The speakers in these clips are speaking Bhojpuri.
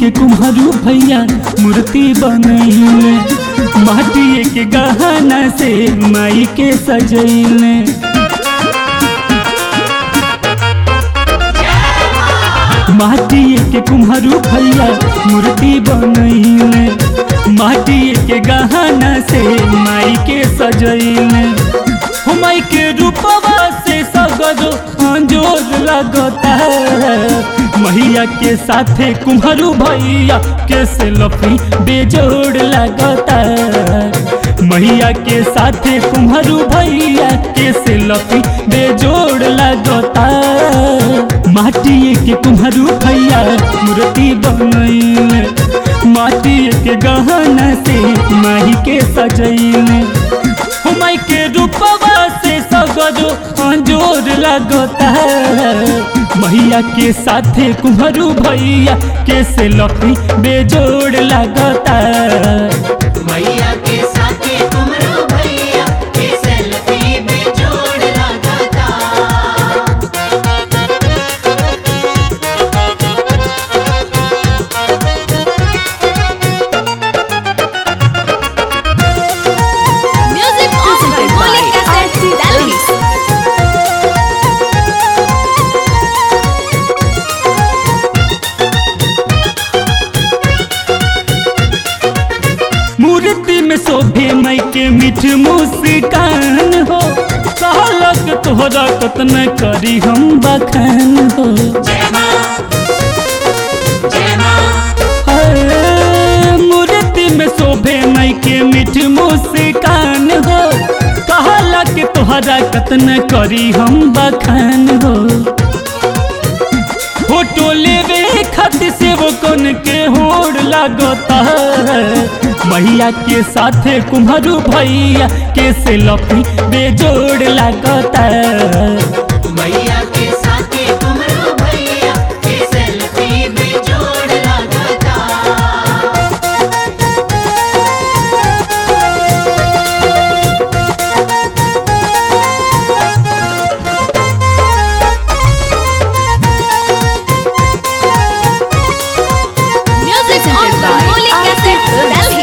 के कुम्हरू भैया मूर्ति बनैले, माटिए के गहना से माई के सजैले। माटिए के कुम्हरू भैया मूर्ति बनैले, माटिए के गहना से माई के सजैले। माई के रूपवा से सगरो अंजोर लगता है, मैया के साथे कुम्हरू भैया के सेल्फी बेजोड़ लगता है। मैया के साथे कुम्हरू भैया के सेल्फी बेजोड़ लगता है। माटिए के कुम्हरू भैया मूर्ति बनैले, माटिए के गहना से माई के सजैले। माई के रूपवा से सगरो अंजोर लगता है, मैया के साथे कुम्हरू भैया के सेल्फी बेजोड़ लगता है। मैया के साथे कुम्हरू भैया के सेल्फी बेजोड़ लगता। Music on Rangoli Cassette, Delhi. मूर्ति में शोभे माई के मीठ मुस्कान हो, कहलक तोहरा कतना करी हम बखान हो। जय मां, जय मां। मूर्ति में शोभे माई के मीठ मुस्कान हो, कहलक तोहरा कतना करी हम बखान हो। फोटो लेवे खातिर से वो कौन के होड़ लगता है, मैया के साथे कुम्हरू भैया के सेल्फी बेजोड़ लगता है। मैया के साथे कुम्हरू भैया के सेल्फी बेजोड़ लगता। Music on Rangoli Cassette, Delhi.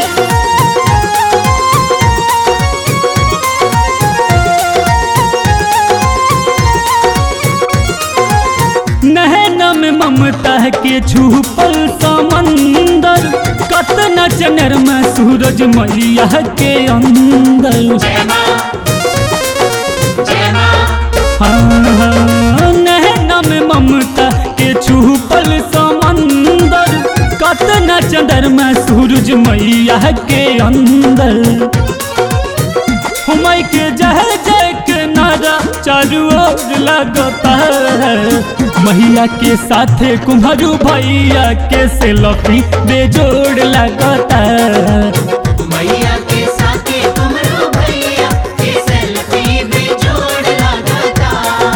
नैना में ममता के छुपल समंदर, कतना चनर में सूरज मैया के अंदर। जय मां, जय मां। हाँ, नैना में ममता के छुपल समंदर, कतना चंदर में सूरज मैया के अंदर। माई के जय जय के नारा चारू ओर लगता है, मैया के साथे कुम्हरू भैया के सेल्फी बेजोड़ लगता है। मैया के साथे कुम्हरू भैया के सेल्फी बेजोड़ लगता।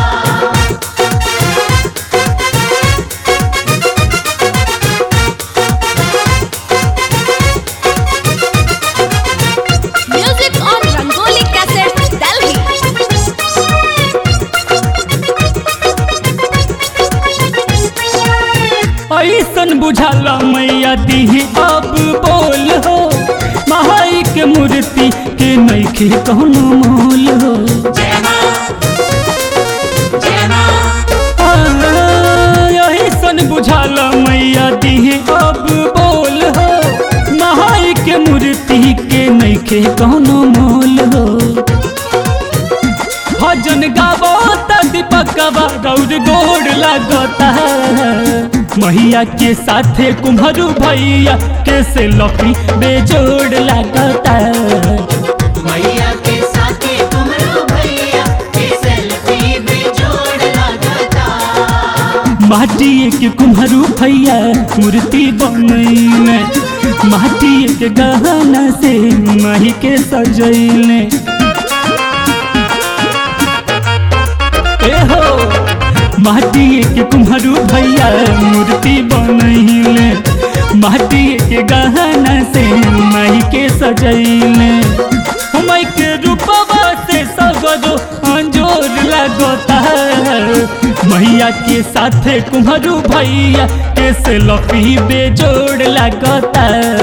Music on Rangoli Cassette, Delhi. ऐसन बुझाला मैया दी अब बोल हो, माई के मूर्ति के नइखे कौनो मोल हो। जय मां, जय मां। ऐसन बुझाला मैया दी अब बोल हो, माई के मूर्ति के नइखे कौनो मोल हो। भजन गावो त दीपकवा गौर गोड़ लगता है, मैया के साथे कुम्हरू भैया के सेल्फी बेजोड़ लगता है। मैया के साथे कुम्हरू भैया के सेल्फी बेजोड़ लगता। माटिए के कुम्हरू भैया मूर्ति बनैले, माटिए के गहना से माई के सजैले। माटिए के कुम्हरू भैया मूर्ति बनैले, माटिए के गहना से माई के सजैले। माई के रूपवा से सगरो अंजोर जोर लगता मैया के साथे कुम्हरू भैया के सेल्फी बेजोड़ लगता।